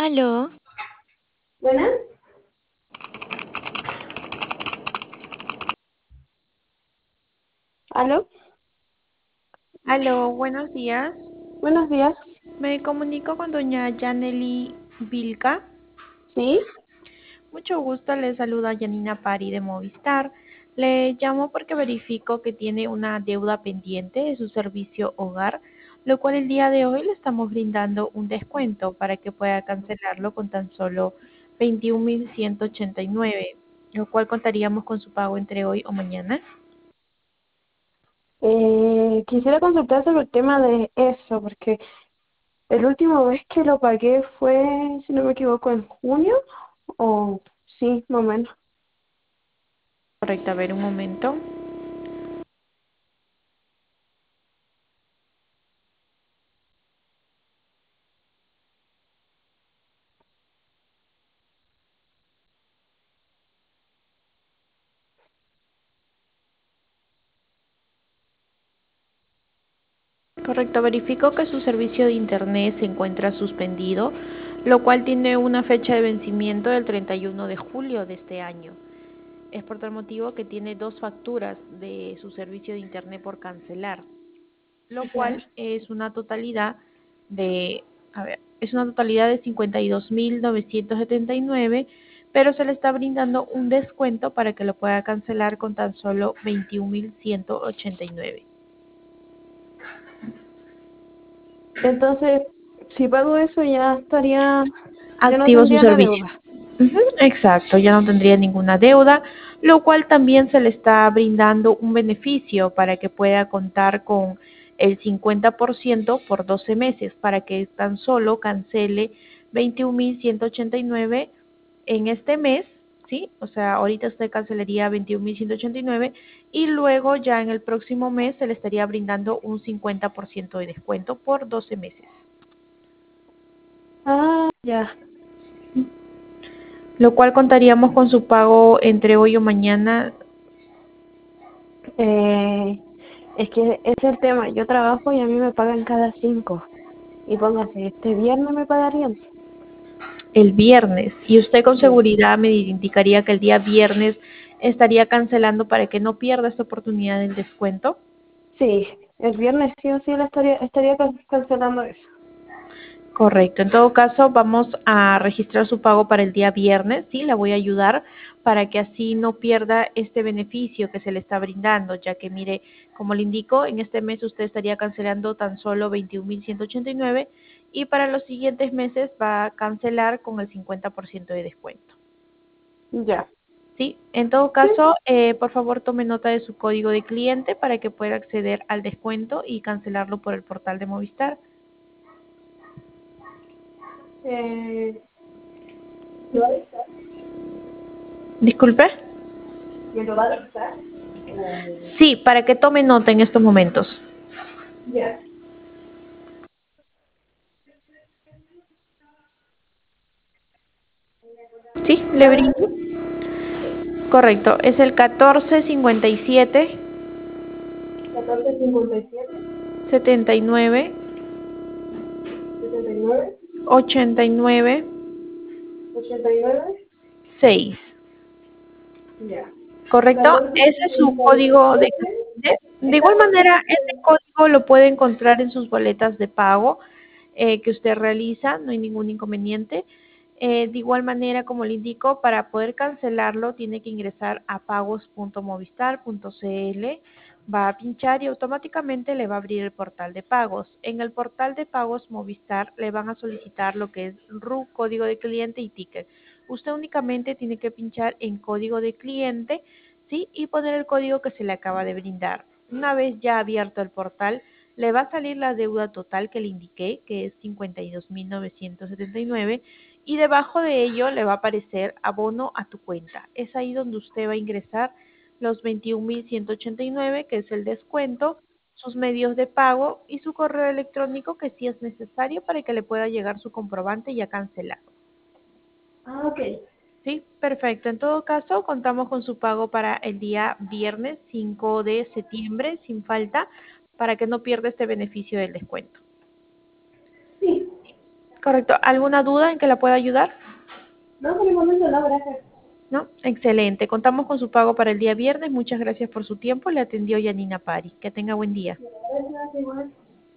Aló, Buenas, aló, aló, buenos días. buenos días. Me comunico con doña Yaneli Vilca. Sí, Mucho gusto, le saluda Janina Pari de Movistar. Le llamo porque verifico que tiene una deuda pendiente de su servicio hogar, lo cual el día de hoy le estamos brindando un descuento para que pueda cancelarlo con tan solo 21.189, lo cual contaríamos con su pago entre hoy o mañana. quisiera consultar sobre el tema de eso, porque el último vez que lo pagué fue, si no me equivoco, en junio, o sí, más o menos. Correcto, a ver un momento. Correcto, verifico que su servicio de internet se encuentra suspendido, lo cual tiene una fecha de vencimiento del 31 de julio de este año. Es por tal motivo que tiene dos facturas de su servicio de internet por cancelar, lo Ya. cual es una totalidad de, es una totalidad de 52.979, pero se le está brindando un descuento para que lo pueda cancelar con tan solo 21.189. Entonces, si pago eso ya no Activo su tendría la servicio. deuda. Ujú, exacto, ya no tendría ninguna deuda, lo cual también se le está brindando un beneficio para que pueda contar con el 50% por 12 meses, para que tan solo cancele 21.189 en este mes, ¿sí? O sea, ahorita usted cancelaría 21.189 y luego ya en el próximo mes se le estaría brindando un 50% de descuento por 12 meses. Ah, ya. Lo cual contaríamos con su pago entre hoy o mañana. Eh, es que ese es el tema. Yo trabajo y a mí me pagan cada 5. Y póngase, este viernes me pagarían. El viernes, y usted con Sí. seguridad me indicaría que el día viernes estaría cancelando para que no pierda esta oportunidad del descuento. Sí, el viernes sí o sí estaría cancelando eso. Correcto, en todo caso vamos a registrar su pago para el día viernes, sí, la voy a ayudar para que así no pierda este beneficio que se le está brindando, ya que mire, como le indico, en este mes usted estaría cancelando tan solo 21.189 y para los siguientes meses va a cancelar con el 50% de descuento. Ya. Sí, en todo Sí. caso, por favor tome nota de su código de cliente para que pueda acceder al descuento y cancelarlo por el portal de Movistar. Eh, ¿Me lo va a dictar? Disculpe. ¿Me lo va a dictar? Sí, para que tome nota en estos momentos. Ya. Sí, le ¿Cuál es brindo. el? Sí. Correcto, es el 1457 1457, 79 79, 89 89. 6. Ya. ¿Correcto? Ese es su código de 1457. cliente. De igual manera, ese 1457. código lo puede encontrar en sus boletas de pago que usted realiza, no hay ningún inconveniente. De igual manera, como le indico, para poder cancelarlo tiene que ingresar a pagos.movistar.cl, va a pinchar y automáticamente le va a abrir el portal de pagos. En el portal de pagos Movistar le van a solicitar lo que es RU, código de cliente y ticket. Usted únicamente tiene que pinchar en código de cliente, ¿sí? Y poner el código que se le acaba de brindar. Una vez ya abierto el portal, le va a salir la deuda total que le indiqué, que es 52.979, y debajo de ello le va a aparecer abono a tu cuenta. Es ahí donde usted va a ingresar los 21.189, que es el descuento, sus medios de pago y su correo electrónico, que sí es necesario para que le pueda llegar su comprobante ya cancelado. Ah, ok. Sí, perfecto. En todo caso, contamos con su pago para el día viernes 5 de septiembre, sin falta, para que no pierda este beneficio del descuento. Sí. Correcto. ¿Alguna duda en que la pueda ayudar? No, por el momento no, gracias. ¿No? Excelente. Contamos con su pago para el día viernes. Muchas gracias por su tiempo. Le atendió Yanina Pari. Que tenga buen día. Gracias, igual.